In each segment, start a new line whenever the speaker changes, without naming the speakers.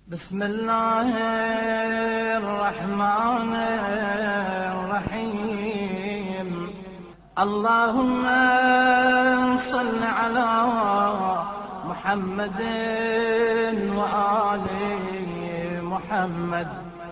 بسم الله الرحمن الرحيم. اللهم صل على محمد وآل محمد.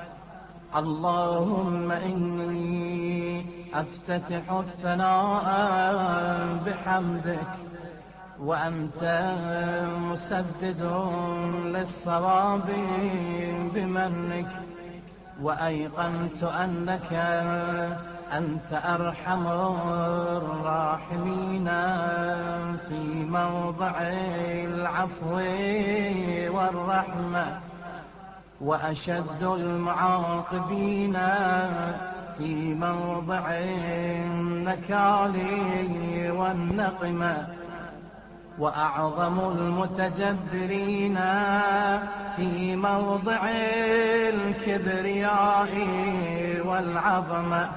اللهم إني أفتتح الثناء بحمدك، وأنت مسدد للصواب بمنك، وأيقنت أنك أنت أرحم الراحمين في موضع العفو والرحمة، وأشد المعاقبين في موضع النكال والنقمة، وأعظم المتجبرين في موضع الكبرياء والعظمة.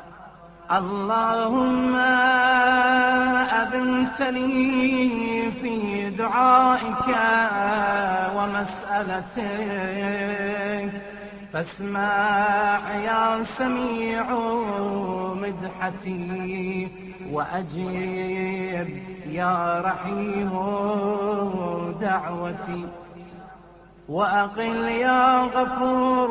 اللهم أذنت لي في دعائك ومسألتك، فاسمع يا سميع مدحتي، وأجب يا رحيم دعوتي، وأقل يا غفور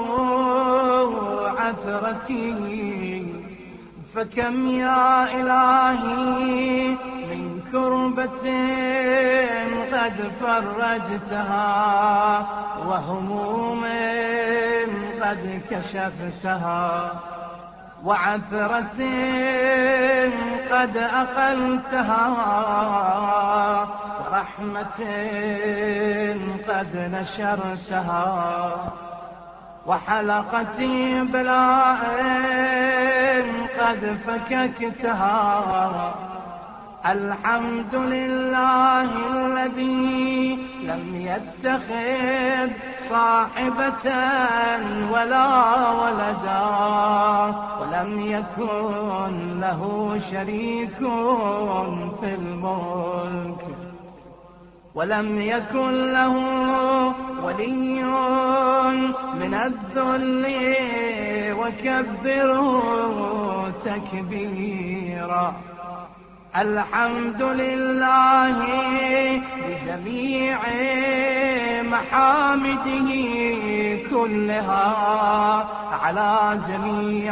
عثرتي. فكم يا إلهي من كربة قد فرجتها، وهموم قد كشفتها، وعثرة قد أقلتها، ورحمة قد نشرتها، وحلقة بلاء قد فككتها. الحمد لله الذي لم يتخذ صاحبة ولا ولدا، ولم يكن له شريك في الملك، ولم يكن له ولي من الذل، وكبره تكبيرا. الحمد لله بجميع محامده كلها، على جميع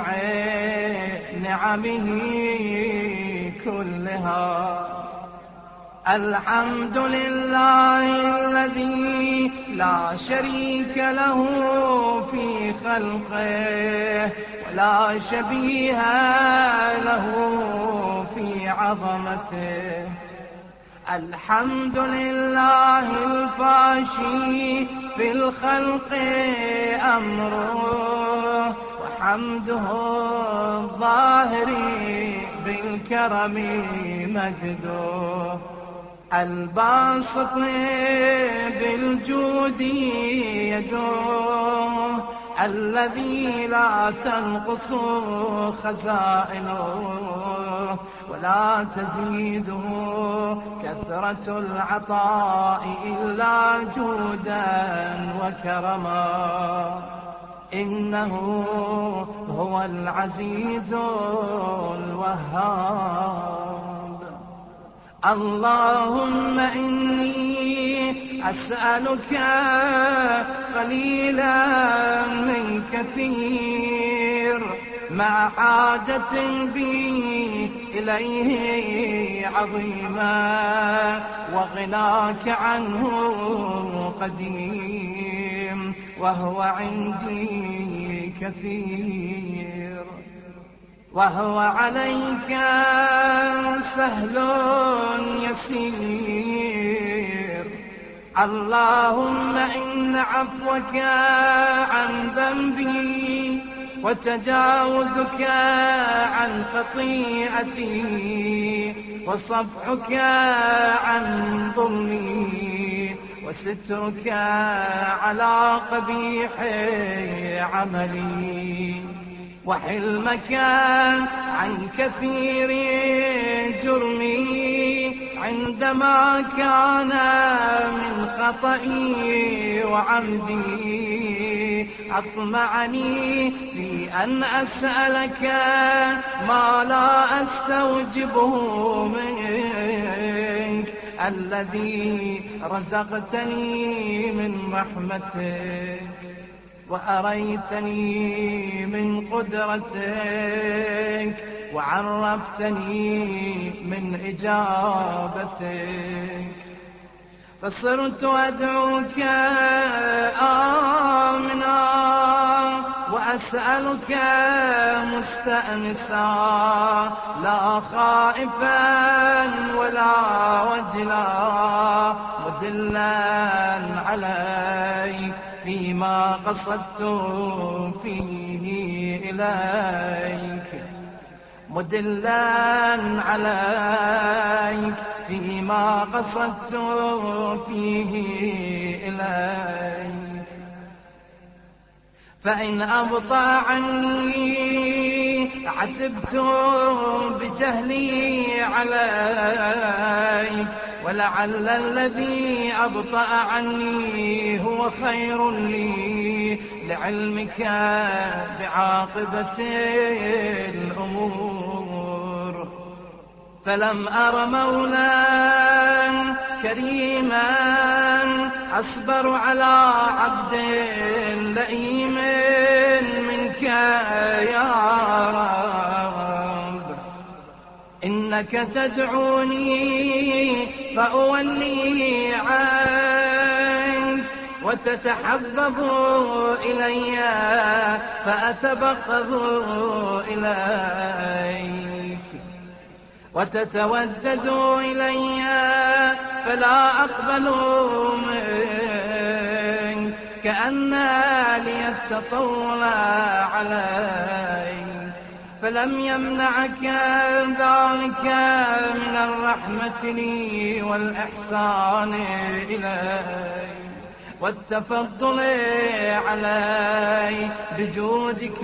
نعمه كلها. الحمد لله الذي لا شريك له في خلقه، ولا شبيه له في عظمته. الحمد لله الفاشي في الخلق أمره، وحمده الظاهر بالكرم مجده، الباسط بالجود يده، الذي لا تنقص خزائنه ولا تزيده كثرة العطاء إلا جودا وكرما. إنه هو العزيز الوهاب. اللهم إني أسألك قليلا من كثير، مع حاجة بي إليه عظيما، وغناك عنه قديم، وهو عندي كثير، وهو عليك سهل يسير. اللهم إن عفوك عن ذنبي، وتجاوزك عن خطيئتي، وصفحك عن ظلمي، وسترك على قبيح عملي، وحلمك عن كثير جرمي، عندما كان من خطئي وعمدي أطمعني في أن أسألك ما لا أستوجبه منك، الذي رزقتني من رحمتك وأريتني من قدرتك وعرفتني من إجابتك، فصرت أدعوك آمنا وأسألك مستأنسا، لا خائفا ولا وجلا، مدلا عليك فيما قصدت فيه إليك، مدلا عليك فيما قصدت فيه إليك. فإن أبطأ عني عتبت بجهلي عليك، ولعل الذي أبطأ عني هو خير لي لعلمك بعاقبة الأمور. فلم أر مولا كريما أصبر على عبد لئيم منك يا رب. إنك تدعوني فأولي عنك، وتتحبب إلي فأتبغض إليك، وتتودد إلي فلا أقبل منك، كأن لي التطول عليك. فلم يمنعك ذلك من الرحمة لي والإحسان إلي والتفضل علي بجودك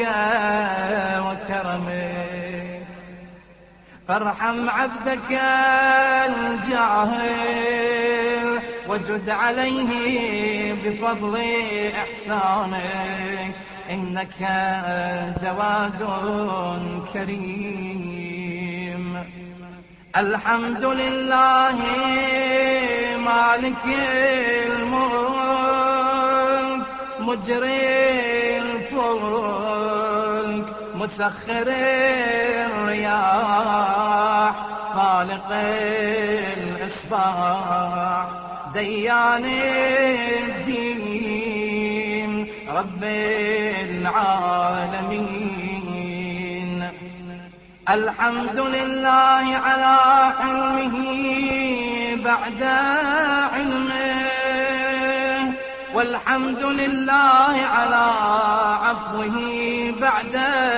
وكرمك. فارحم عبدك الجاهل وجد عليه بفضل إحسانك، إنك جواد كريم. الحمد لله مالك الملك مجري الفلك مسخر الرياح خالق الإصباح ديان الدين رب العالمين. الحمد لله على حلمه بعد علمه، والحمد لله على عفوه بعد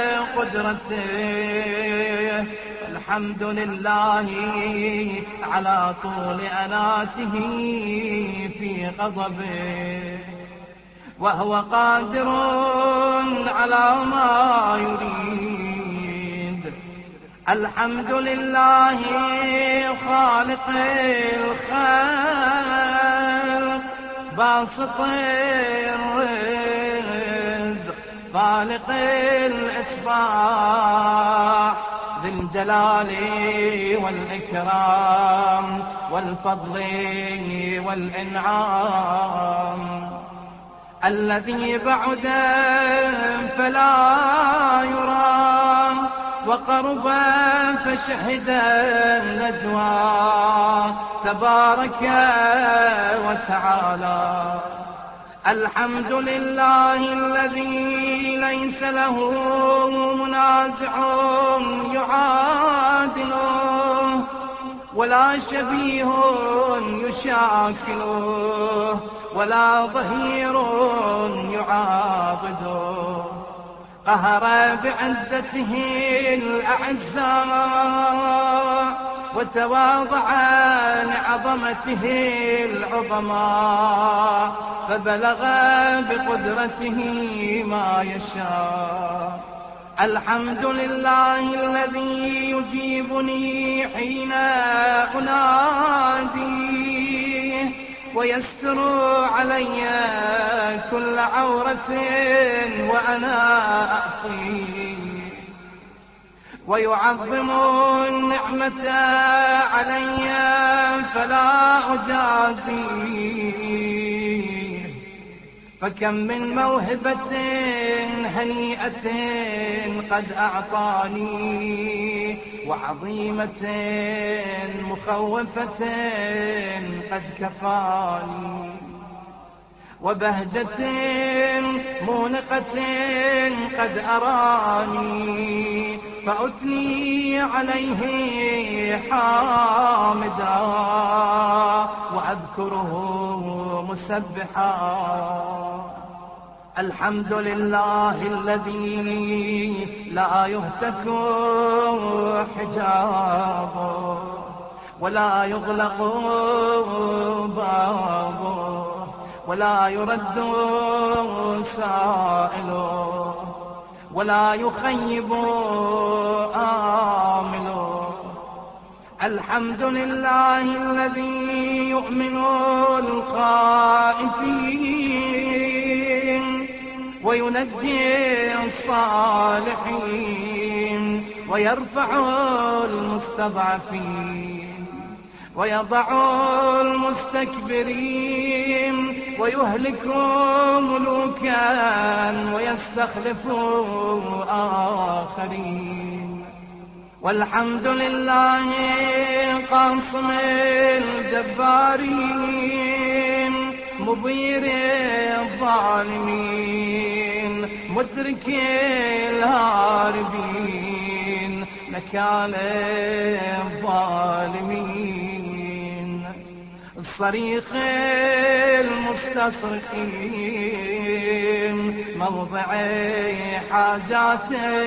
قدرته، الحمد لله على طول أناته في غضبه، وهو قادر على ما يريد. الحمد لله خالق الخلق باسط الرزق خالق الإصباح ذي الجلال والإكرام والفضل والإنعام، الذي بعد فلا يرام وقرب فشهد النجوى تبارك وتعالى. الحمد لله الذي ليس له منازع يعادله ولا شبيه يشاكله ولا ظهير يعاضده، قهر بعزته الأعزاء وتواضع لعظمته العظماء، فبلغ بقدرته ما يشاء. الحمد لله الذي يجيبني حين أناديه ويستر علي كل عورة وأنا أعصيه، ويعظم النعمة علي فلا أجازيه. فكم من موهبة هنيئة قد أعطاني، وعظيمة مخوفة قد كفاني، وبهجة مونقة قد أراني، فأثني عليه حامدا وأذكره مسبحا. الحمد لله الذي لا يهتك حجابه ولا يغلق بابه ولا يرد سائله ولا يخيب آمله. الحمد لله الذي يؤمن الخائفين وينجي الصالحين ويرفع المستضعفين ويضع المستكبرين ويهلك ملوكا ويستخلف آخرين. والحمد لله قاصم الجبارين مبير الظالمين مدرك الهاربين نكال الظالمين الصريخ المستصرخين موضع حاجات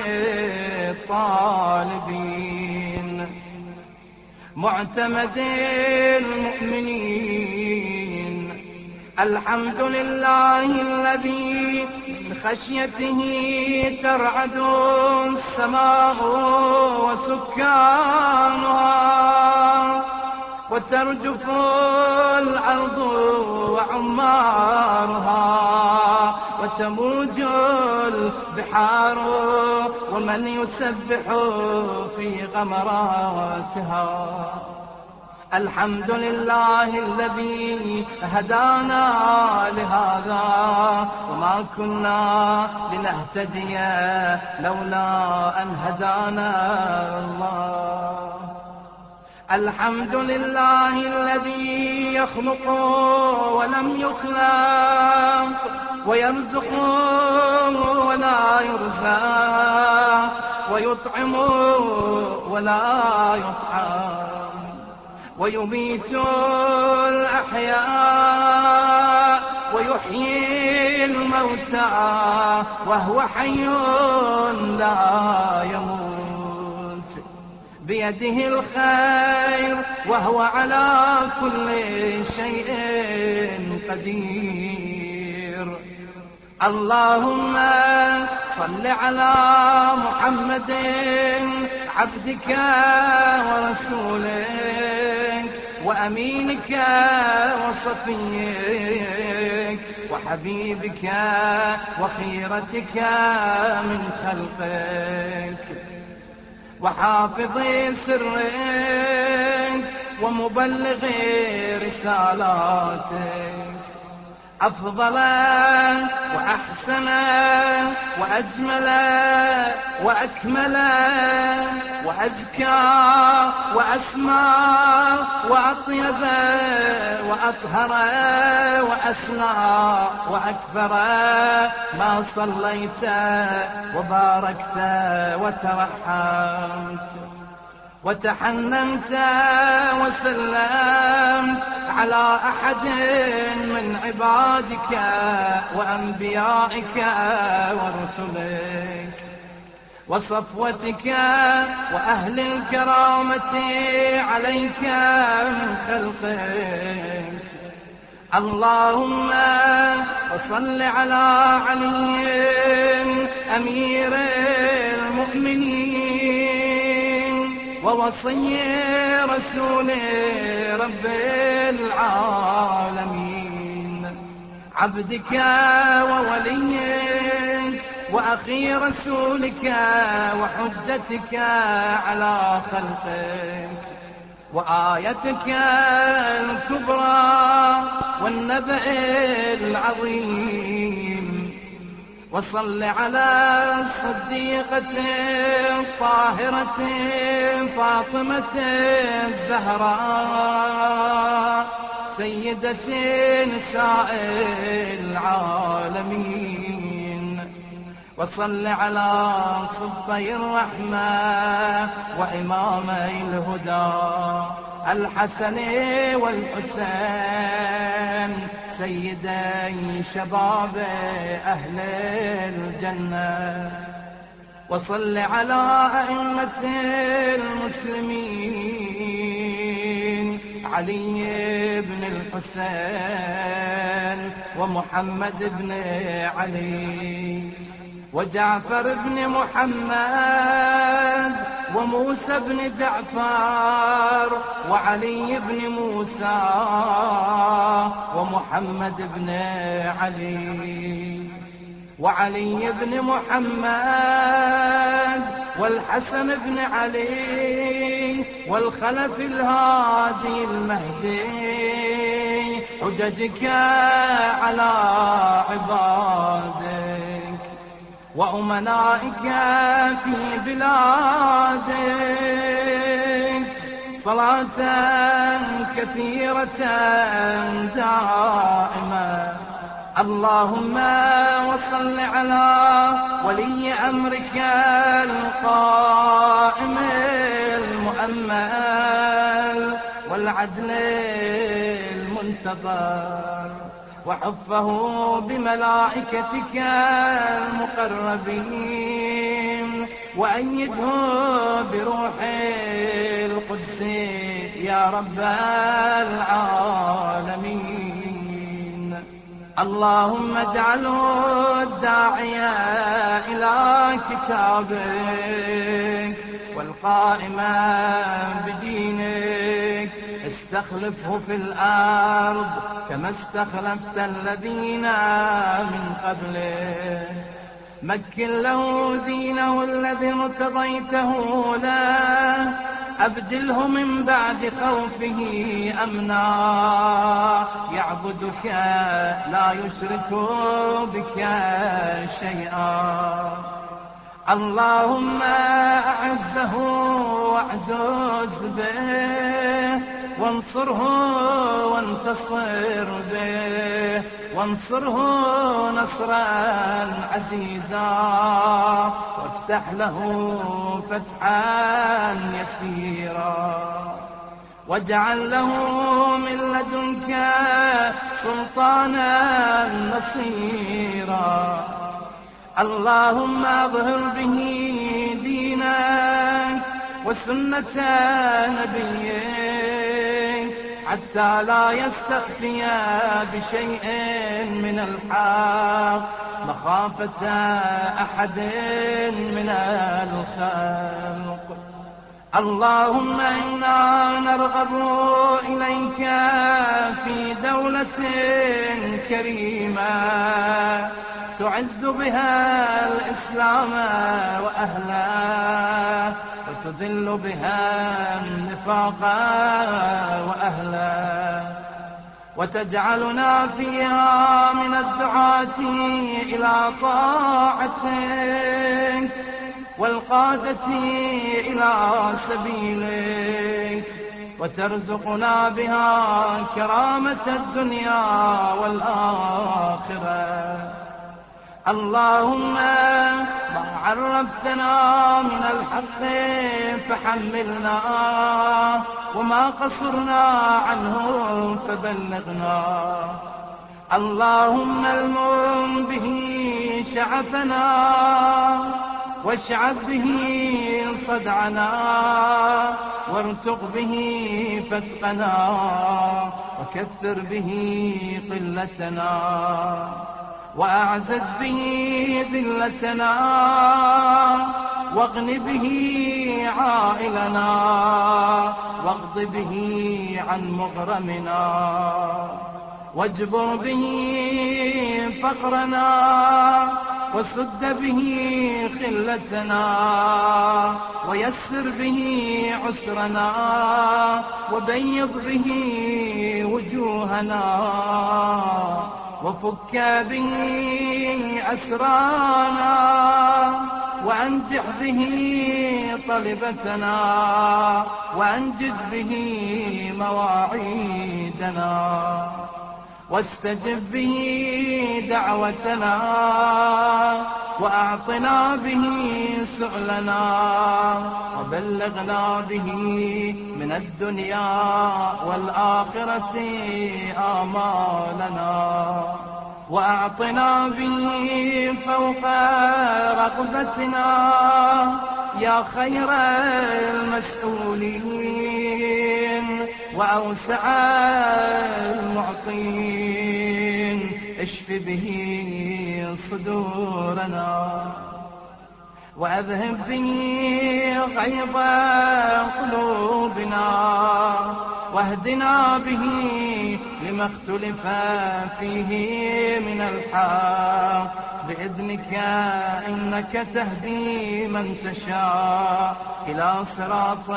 الطالبين معتمد المؤمنين. الحمد لله الذي من خشيته ترعد السماء وسكانها وترجف الأرض وعمارها وتموج البحار ومن يسبح في غمراتها. الحمد لله الذي هدانا لهذا وما كنا لنهتدي لولا أن هدانا الله. الحمد لله الذي يخلق ولم يخلق ويرزق ولا يرزق ويطعم ولا يطعم ويميت الأحياء ويحيي الموتى وهو حي لا يموت بيده الخير وهو على كل شيء قدير. اللهم صل على محمد عبدك ورسولك وأمينك وصفيك وحبيبك وخيرتك من خلقك وحافظ سرك ومبلغ رسالاتك أفضل وأحسن وأجمل وأكمل وأزكى وأسمى وأطيب وأطهر وأسنى وأكبر ما صليت وباركت وترحمت وتحننت وسلمت على أحد من عبادك وأنبيائك ورسلك وصفوتك وأهل الكرامة عليك من خلقك. اللهم صل على علي أمير المؤمنين ووصي رسول رب العالمين، عبدك ووليك وأخي رسولك وحجتك على خلقك وآيتك الكبرى والنبأ العظيم. وصل على الصديقة الطاهرة فاطمة الزهراء سيدة نساء العالمين. وصل على صبي الرحمة وإمامي الهدى الحسن والحسين سيدي شباب أهل الجنة. وصل على أئمة المسلمين علي بن الحسين ومحمد بن علي وجعفر بن محمد وموسى بن جعفر وعلي بن موسى ومحمد بن علي وعلي بن محمد والحسن بن علي والخلف الهادي المهدي حججك على عبادك وأمنائك في بلادك صلاة كثيرة دائمة. اللهم وصل على ولي أمرك القائم المؤمل والعدل المنتظر وحفه بملائكتك المقربين وأيده بروح القدس يا رب العالمين. اللهم اجعله الداعية إلى كتابك والقائمة بدينك استخلفه في الأرض كما استخلفت الذين من قبله. مكن له دينه الذي ارتضيته له أبدله من بعد خوفه أمنا يعبدك لا يشرك بك شيئا. اللهم أعزه واعزز به وانصره وانتصر به وانصره نصرا عزيزا وافتح له فتحا يسيرا واجعل له من لدنك سلطانا نصيرا. اللهم اظهر به دينك وسنة نبيك حتى لا يستخفي بشيء من الحق مخافة أحد من الخلق. اللهم إنا نرغب إليك في دولة كريمة تعز بها الإسلام وأهله وتذل بها النفاق وأهله وتجعلنا فيها من الدعاة إلى طاعتك والقادة إلى سبيلك وترزقنا بها كرامة الدنيا والآخرة. اللهم ما عرفتنا من الحق فحملنا وما قصرنا عنه فبلغنا. اللهم المم به شعفنا واشعب به صدعنا وارتق به فتقنا وكثر به قلتنا وأعزز به ذلتنا واغن به عائلنا واغض به عن مغرمنا واجبر به فقرنا وسد به خلتنا ويسر به عسرنا وبيض به وجوهنا وفك به أسرانا وأنجح به طلبتنا وأنجز به مواعيدنا واستجب به دعوتنا وأعطنا به سؤلنا وبلغنا به من الدنيا والآخرة آمالنا وأعطنا به فوق رغبتنا يا خير المسؤولين وأوسع المعطين اشف به صدورنا وأذهب به غيظ قلوبنا واهدنا به لما اختلف فيه من الحق بإذنك إنك تهدي من تشاء إلى صراط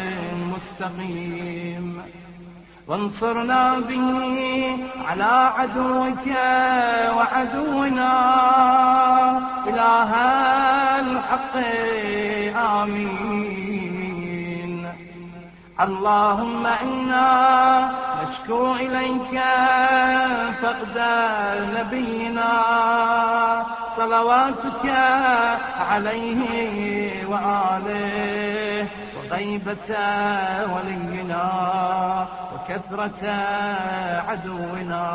مستقيم وانصرنا به على عدوك وعدونا إله الحق آمين. اللهم إنا نشكو إليك فقد نبينا صلواتك عليه وآله وغيبة ولينا وكثرة عدونا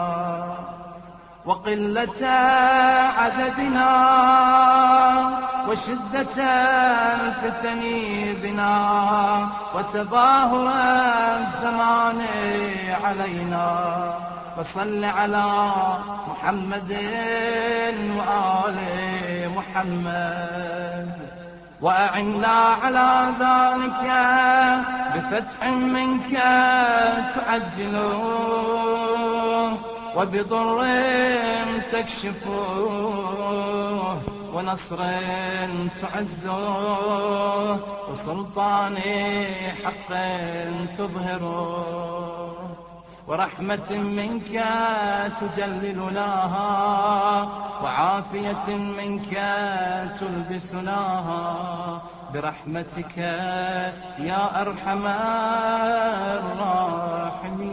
وقلة عددنا وشدة الفتن بنا وتظاهر الزمان علينا فصل على محمد وآل محمد وأعنا على ذلك بفتح منك تعجله وبضر تكشفه ونصر تعزه وسلطان حق تظهره ورحمة منك تجللناها وعافية منك تلبسناها برحمتك يا أرحم الراحمين.